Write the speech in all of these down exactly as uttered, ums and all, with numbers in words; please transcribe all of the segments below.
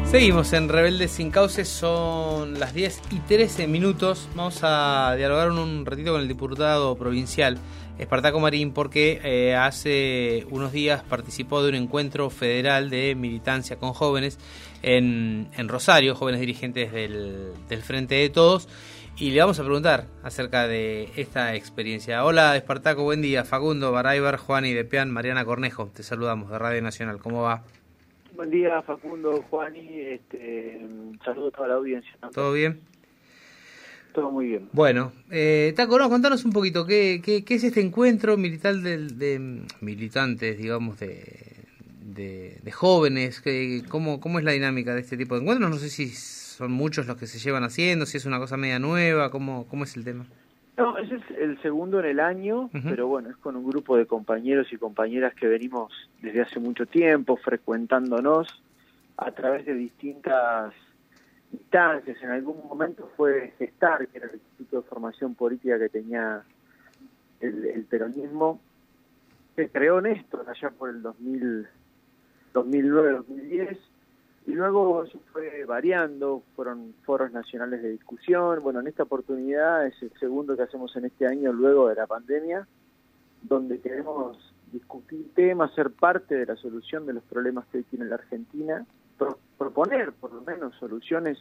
Seguimos en Rebeldes Sin Cauces, son las diez y trece minutos. Vamos a dialogar un ratito con el diputado provincial Espartaco Marín, porque eh, hace unos días participó de un encuentro federal de militancia con jóvenes en, en Rosario, jóvenes dirigentes del, del Frente de Todos, y le vamos a preguntar acerca de esta experiencia. Hola Espartaco, buen día. Facundo Baraybar, Juan y Depian, Mariana Cornejo, te saludamos de Radio Nacional. ¿Cómo va? Buen día, Facundo, Juani, este, saludo a toda la audiencia. ¿Todo bien? Todo muy bien. Bueno, eh, Taco, no, contanos un poquito, ¿qué, qué, qué es este encuentro militar de, de militantes, digamos, de, de, de jóvenes? ¿Qué, cómo, ¿Cómo es la dinámica de este tipo de encuentros? No sé si son muchos los que se llevan haciendo, si es una cosa media nueva, ¿cómo, cómo es el tema? No, ese es el segundo en el año, uh-huh. Pero bueno, es con un grupo de compañeros y compañeras que venimos desde hace mucho tiempo frecuentándonos a través de distintas instancias. En algún momento fue Gestar, que era el Instituto de Formación Política que tenía el, el peronismo, se creó Néstor allá por el dos mil, dos mil nueve, dos mil diez, y luego eso fue variando, fueron foros nacionales de discusión. Bueno, en esta oportunidad es el segundo que hacemos en este año luego de la pandemia, donde queremos discutir temas, ser parte de la solución de los problemas que hoy tiene la Argentina, pro- proponer por lo menos soluciones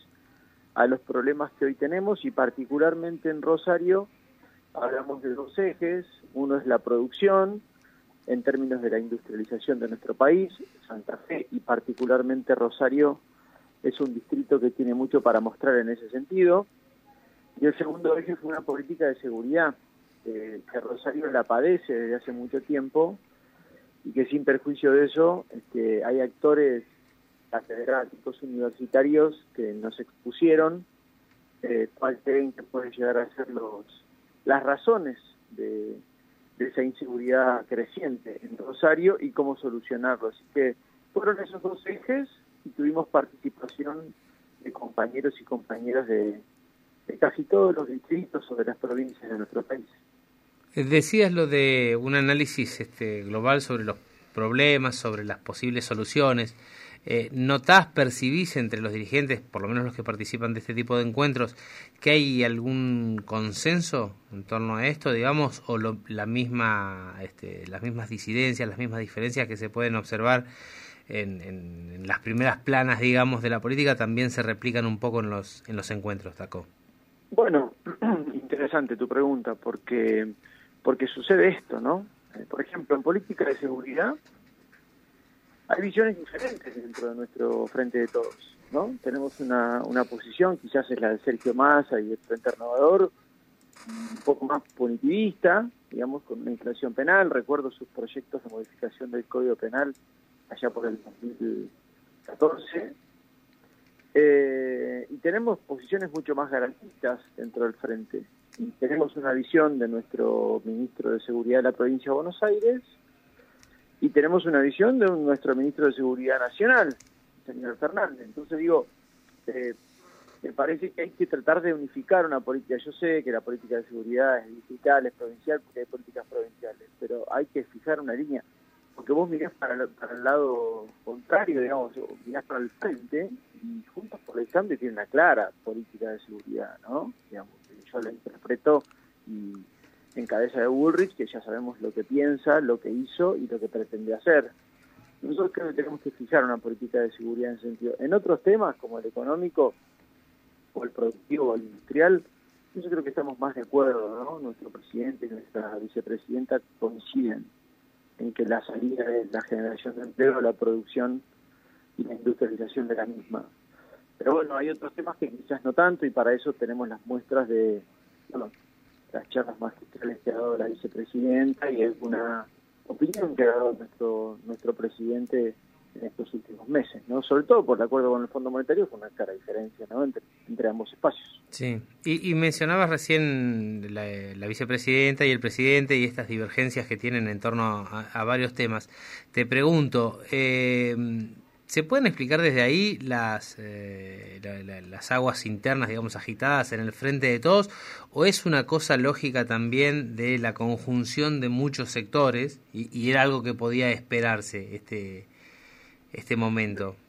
a los problemas que hoy tenemos, y particularmente en Rosario hablamos de dos ejes. Uno es la producción, en términos de la industrialización de nuestro país. Santa Fe y particularmente Rosario es un distrito que tiene mucho para mostrar en ese sentido. Y el segundo eje fue una política de seguridad, eh, que Rosario la padece desde hace mucho tiempo, y que sin perjuicio de eso este, hay actores catedráticos universitarios que nos expusieron eh, cuáles creen que pueden llegar a ser los, las razones de de esa inseguridad creciente en Rosario y cómo solucionarlo. Así que fueron esos dos ejes y tuvimos participación de compañeros y compañeras de, de casi todos los distritos o de las provincias de nuestro país. Decías lo de un análisis este, global sobre los problemas, sobre las posibles soluciones. Eh, ¿Notás, percibís entre los dirigentes, por lo menos los que participan de este tipo de encuentros, que hay algún consenso en torno a esto, digamos, o lo, la misma, este, las mismas disidencias, las mismas diferencias que se pueden observar en, en, en las primeras planas, digamos, de la política, también se replican un poco en los en los encuentros, Taco? Bueno, interesante tu pregunta, porque porque sucede esto, ¿no? Por ejemplo, en política de seguridad hay visiones diferentes dentro de nuestro Frente de Todos, ¿no? Tenemos una, una posición, quizás es la de Sergio Massa y el Frente Renovador, un poco más punitivista, digamos, con una inclinación penal. Recuerdo sus proyectos de modificación del Código Penal allá por el dos mil catorce. Eh, y tenemos posiciones mucho más garantistas dentro del Frente. Y tenemos una visión de nuestro ministro de Seguridad de la provincia de Buenos Aires, y tenemos una visión de un, nuestro ministro de Seguridad Nacional, señor Fernández. Entonces digo, eh, me parece que hay que tratar de unificar una política. Yo sé que la política de seguridad es distrital, es provincial, porque hay políticas provinciales, pero hay que fijar una línea, porque vos mirás para el, para el lado contrario, digamos, o mirás para el frente, y Juntos por el Cambio tiene una clara política de seguridad, ¿no? Digamos, yo la interpreto y en cabeza de Bullrich, que ya sabemos lo que piensa, lo que hizo y lo que pretende hacer. Nosotros creo que tenemos que fijar una política de seguridad en ese sentido. En otros temas, como el económico, o el productivo, o el industrial, yo creo que estamos más de acuerdo, ¿no? Nuestro presidente y nuestra vicepresidenta coinciden en que la salida es la generación de empleo, la producción y la industrialización de la misma. Pero bueno, hay otros temas que quizás no tanto, y para eso tenemos las muestras de... Bueno, las charlas magistrales que ha dado la vicepresidenta y alguna opinión que ha dado nuestro nuestro presidente en estos últimos meses, ¿no? Sobre todo por el acuerdo con el Fondo Monetario, con una clara diferencia, ¿no? entre, entre ambos espacios. Sí, y, y mencionabas recién la, la vicepresidenta y el presidente y estas divergencias que tienen en torno a, a varios temas. Te pregunto, eh, ¿se pueden explicar desde ahí las eh, la, la, las aguas internas, digamos, agitadas en el Frente de Todos, o es una cosa lógica también de la conjunción de muchos sectores y, y era algo que podía esperarse este este momento?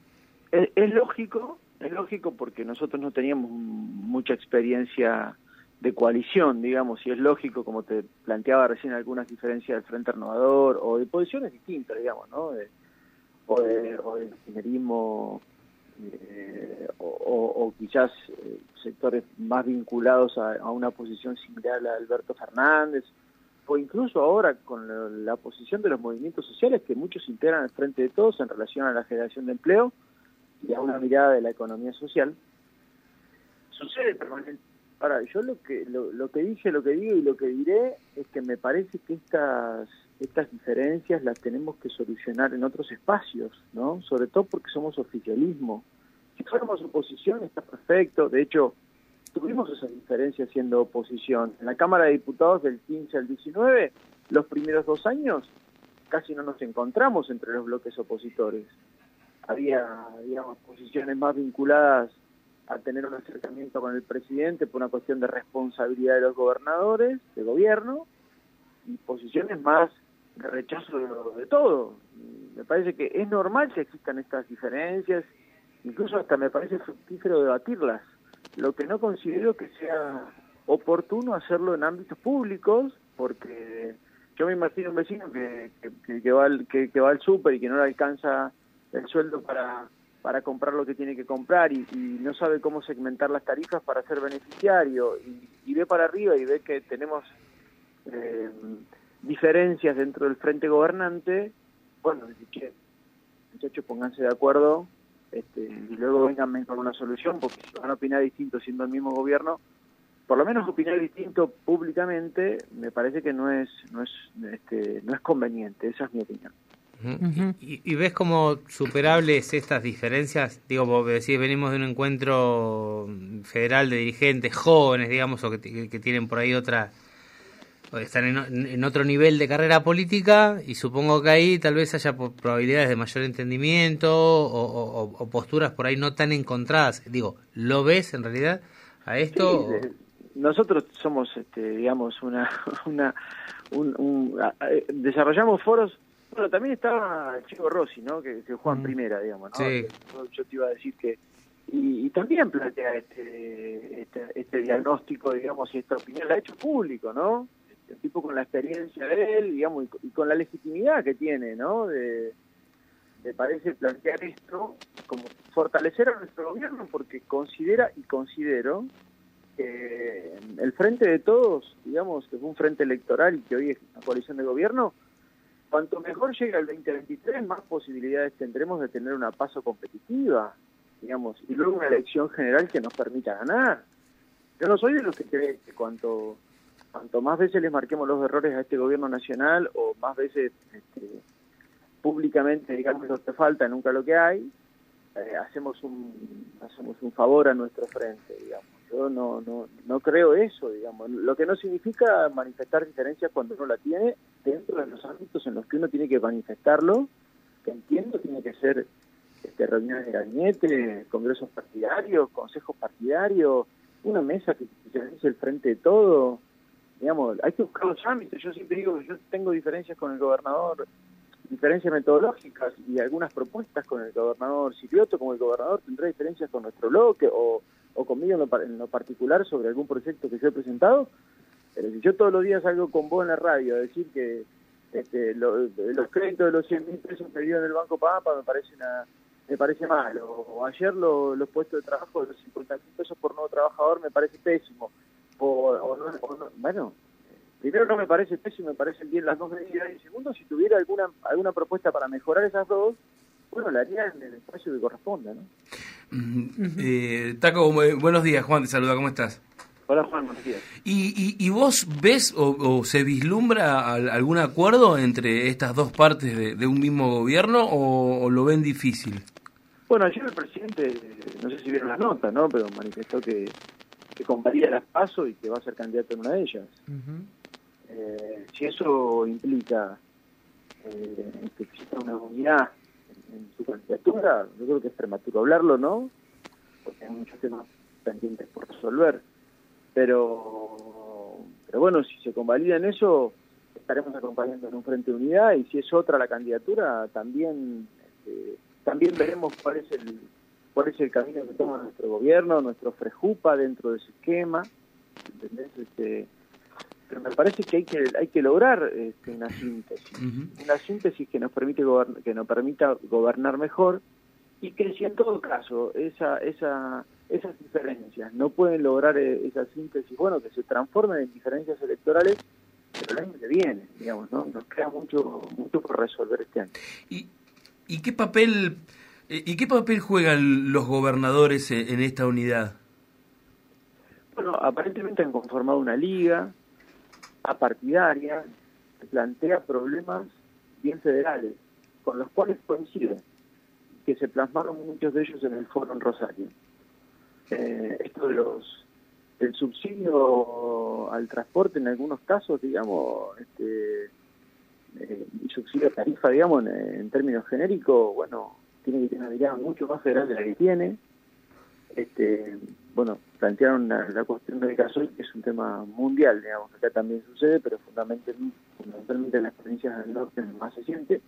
es, es lógico, es lógico porque nosotros no teníamos mucha experiencia de coalición, digamos, y es lógico, como te planteaba recién, algunas diferencias del Frente Renovador o de posiciones distintas, digamos, ¿no? De, o de, o de kirchnerismo, eh, o, o, o quizás eh, sectores más vinculados a, a una posición similar a la de Alberto Fernández, o incluso ahora con la, la posición de los movimientos sociales que muchos integran al Frente de Todos en relación a la generación de empleo y a una mirada de la economía social. Sucede permanentemente. Ahora, yo lo que lo, lo que dije, lo que digo y lo que diré es que me parece que estas estas diferencias las tenemos que solucionar en otros espacios, ¿no? Sobre todo porque somos oficialismo. Si fuéramos oposición está perfecto. De hecho, tuvimos esas diferencias siendo oposición. En la Cámara de Diputados del quince al diecinueve, los primeros dos años, casi no nos encontramos entre los bloques opositores. Había, digamos, posiciones más vinculadas a tener un acercamiento con el presidente por una cuestión de responsabilidad de los gobernadores, de gobierno, y posiciones más de rechazo de, de todo. Me parece que es normal que existan estas diferencias, incluso hasta me parece fructífero debatirlas. Lo que no considero que sea oportuno hacerlo en ámbitos públicos, porque yo me imagino un vecino que, que, que va al, que, que va al súper y que no le alcanza el sueldo para para comprar lo que tiene que comprar y, y no sabe cómo segmentar las tarifas para ser beneficiario y, y ve para arriba y ve que tenemos eh, diferencias dentro del frente gobernante. Bueno, que muchachos, pónganse de acuerdo este, y luego vengan con una solución, porque si van a opinar distinto siendo el mismo gobierno, por lo menos opinar distinto públicamente me parece que no es no es este, no es conveniente. Esa es mi opinión. Uh-huh. ¿Y, y ves como superables estas diferencias? Digo, vos decís, venimos de un encuentro federal de dirigentes jóvenes, digamos, o que, que, que tienen por ahí otra, o están en, en otro nivel de carrera política, y supongo que ahí tal vez haya probabilidades de mayor entendimiento o, o, o posturas por ahí no tan encontradas. Digo, ¿lo ves en realidad a esto? Sí, de, nosotros somos, este, digamos, una, una, un, un, a, a, desarrollamos foros. Bueno, también estaba Chico Rossi, ¿no? Que, que juega en primera, digamos, ¿no? Sí. Yo, yo te iba a decir que... Y, y también plantea este, este este diagnóstico, digamos, y esta opinión la ha hecho público, ¿no? El tipo con la experiencia de él, digamos, y, y con la legitimidad que tiene, ¿no? De, me parece plantear esto como fortalecer a nuestro gobierno, porque considera y considero que el Frente de Todos, digamos, que fue un frente electoral y que hoy es una coalición de gobierno, cuanto mejor llegue el veinte veintitrés, más posibilidades tendremos de tener una paso competitiva, digamos, y luego una elección general que nos permita ganar. Yo no soy de los que creen que cuanto cuanto más veces les marquemos los errores a este gobierno nacional, o más veces este, públicamente digamos lo que falta, nunca lo que hay, eh, hacemos un hacemos un favor a nuestro frente, digamos. Yo no no no creo eso, digamos. Lo que no significa manifestar diferencias cuando uno la tiene dentro de los ámbitos en los que uno tiene que manifestarlo, que entiendo tiene que ser este, reuniones de gabinete, congresos partidarios, consejos partidarios, una mesa que se realice el frente de todo. Digamos, hay que buscar los ámbitos. Yo siempre digo que yo tengo diferencias con el gobernador, diferencias metodológicas y algunas propuestas con el gobernador Silioto, como el gobernador tendrá diferencias con nuestro bloque o, o conmigo en lo, en lo particular sobre algún proyecto que yo he presentado. Pero si yo todos los días salgo con vos en la radio a decir que este, lo, los créditos de los cien mil pesos pedidos en el Banco Pampa me parece una, me parece mal, o, o ayer lo, los puestos de trabajo de los cincuenta mil pesos por nuevo trabajador me parece pésimo, o, o, no, o no, bueno, primero no me parece pésimo, me parecen bien las dos medidas, y segundo, si tuviera alguna alguna propuesta para mejorar esas dos, bueno, la haría en el espacio que corresponda, ¿no? Uh-huh. eh, Taco, buenos días, Juan, te saluda, ¿cómo estás? Hola, Juan, buenos días. ¿Y, y, y vos ves o, o se vislumbra algún acuerdo entre estas dos partes de, de un mismo gobierno, o, o lo ven difícil? Bueno, ayer el presidente, no sé si vieron las notas, ¿no? Pero manifestó que, que convalida las PASO y que va a ser candidato en una de ellas. Uh-huh. Eh, si eso implica eh, que exista una unidad en, en su candidatura, yo creo que es prematuro hablarlo, ¿no? Porque hay muchos temas pendientes por resolver. Pero, pero bueno, si se convalida en eso, estaremos acompañando en un frente de unidad, y si es otra la candidatura, también este, también veremos cuál es el, cuál es el camino que toma nuestro gobierno, nuestro FREJUPA dentro de ese esquema, ¿entendés? Este, pero me parece que hay que hay que lograr este, una síntesis, uh-huh. una síntesis que nos permite gobernar, que nos permita gobernar mejor, y que si en todo caso esa esa esas diferencias no pueden lograr esa síntesis, bueno, que se transformen en diferencias electorales, pero el año que viene, digamos, ¿no? Nos queda mucho mucho por resolver este año. ¿Y, y qué papel y qué papel juegan los gobernadores en, en esta unidad? Bueno, aparentemente han conformado una liga apartidaria que plantea problemas bien federales, con los cuales coinciden, que se plasmaron muchos de ellos en el foro en Rosario. Eh, esto de los el subsidio al transporte en algunos casos, digamos, este eh, subsidio a tarifa, digamos, en, en términos genéricos, bueno, tiene que tener una mirada mucho más federal de la que tiene. Este, bueno, plantearon la, la cuestión del gasoil, que es un tema mundial, digamos, acá también sucede, pero fundamentalmente, fundamentalmente en las provincias del norte más se siente.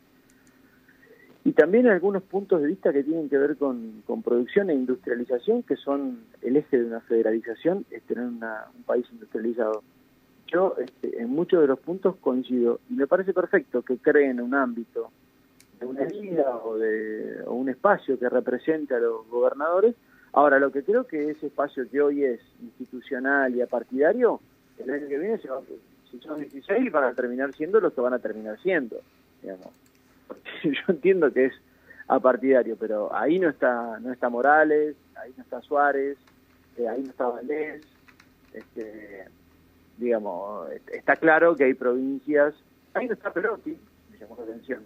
Y también algunos puntos de vista que tienen que ver con, con producción e industrialización, que son el eje de una federalización, es tener una, un país industrializado. Yo este, en muchos de los puntos coincido, y me parece perfecto que creen un ámbito de una liga o de o un espacio que represente a los gobernadores. Ahora, lo que creo que ese espacio que hoy es institucional y apartidario, el año que viene, se va, si son dieciséis, van a terminar siendo los que van a terminar siendo, digamos. Porque yo entiendo que es apartidario, pero ahí no está no está Morales, ahí no está Suárez, eh, ahí no está Valdés. Este, digamos, está claro que hay provincias, ahí no está Perotti, me llamó la atención,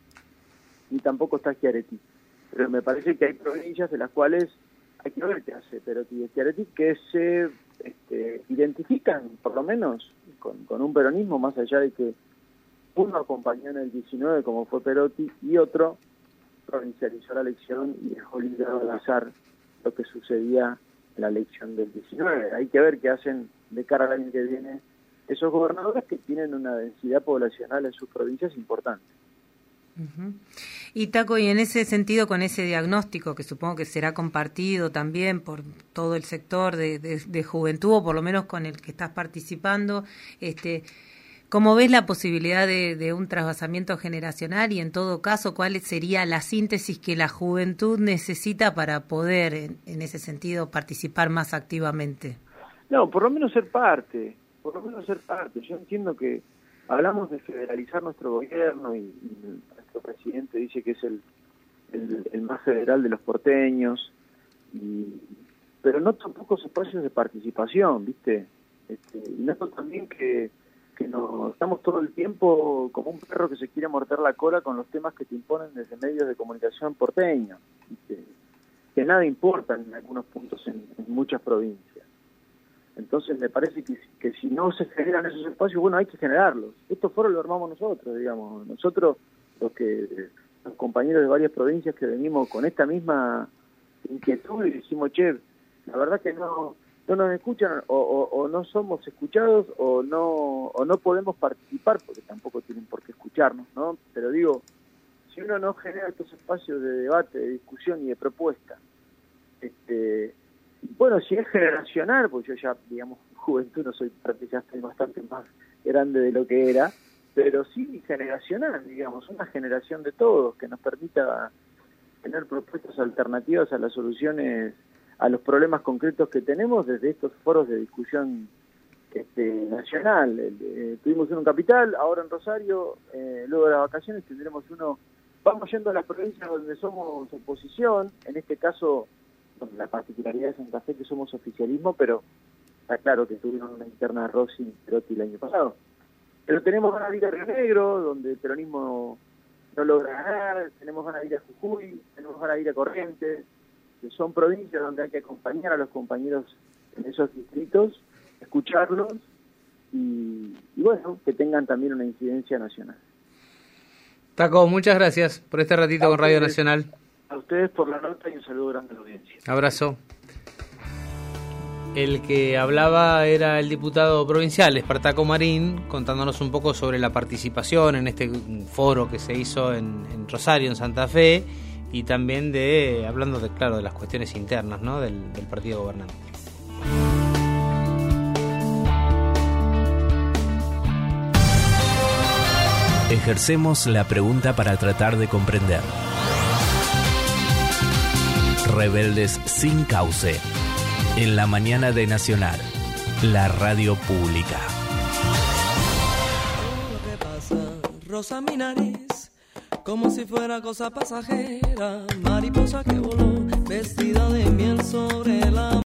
ni tampoco está Schiaretti, pero me parece que hay provincias de las cuales hay que ver qué hace Perotti y Schiaretti, que se este, identifican, por lo menos, con, con un peronismo, más allá de que uno acompañó en el diecinueve, como fue Perotti, y otro provincializó la elección y dejó librado al azar lo que sucedía en la elección del diecinueve. Hay que ver qué hacen de cara al año que viene esos gobernadores que tienen una densidad poblacional en sus provincias importante. Uh-huh. Y Taco, y en ese sentido, con ese diagnóstico que supongo que será compartido también por todo el sector de, de, de juventud, o por lo menos con el que estás participando, este, ¿cómo ves la posibilidad de, de un trasvasamiento generacional? Y en todo caso, ¿cuál sería la síntesis que la juventud necesita para poder, en, en ese sentido, participar más activamente? No, por lo menos ser parte, por lo menos ser parte. Yo entiendo que hablamos de federalizar nuestro gobierno y, y nuestro presidente dice que es el, el, el más federal de los porteños, y, pero no tan pocos espacios de participación, ¿viste? Este, y noto también que, que no, estamos todo el tiempo como un perro que se quiere morder la cola con los temas que te imponen desde medios de comunicación porteños, ¿viste? Que nada importan en algunos puntos en, en muchas provincias. Entonces me parece que, que si no se generan esos espacios, bueno, hay que generarlos. Estos foros los armamos nosotros, digamos. Nosotros, los que los compañeros de varias provincias que venimos con esta misma inquietud y decimos, che, la verdad que no no nos escuchan o, o, o no somos escuchados o no o no podemos participar, porque tampoco tienen por qué escucharnos, ¿no? Pero digo, si uno no genera estos espacios de debate, de discusión y de propuesta, este... bueno, si es generacional, pues yo ya, digamos, juventud no soy parte, ya estoy bastante más grande de lo que era, pero sí generacional, digamos, una generación de todos que nos permita tener propuestas alternativas a las soluciones, a los problemas concretos que tenemos desde estos foros de discusión este, nacional. Eh, tuvimos uno en Capital, ahora en Rosario, eh, luego de las vacaciones tendremos uno, vamos yendo a las provincias donde somos oposición, en este caso la particularidad de Santa Fe que somos oficialismo, pero está claro que tuvieron una interna de Rossi y Perotti el año pasado. Pero tenemos ganas de ir a Río Negro, donde el peronismo no logra ganar, tenemos ganas de ir a Jujuy, tenemos ganas de ir a Corrientes, que son provincias donde hay que acompañar a los compañeros en esos distritos, escucharlos y, y bueno, que tengan también una incidencia nacional. Taco, muchas gracias por este ratito con Radio Nacional. A ustedes por la nota y un saludo grande a la audiencia. Abrazo. El que hablaba era el diputado provincial, Espartaco Marín, contándonos un poco sobre la participación en este foro que se hizo en, en Rosario, en Santa Fe, y también de, hablando de, claro, de las cuestiones internas, ¿no?, del, del partido gobernante. Ejercemos la pregunta para tratar de comprender. Rebeldes sin cauce. En la mañana de Nacional, la radio pública. Lo que pasa, rosa mi nariz, como si fuera cosa pasajera, mariposa que voló, vestida de miel sobre la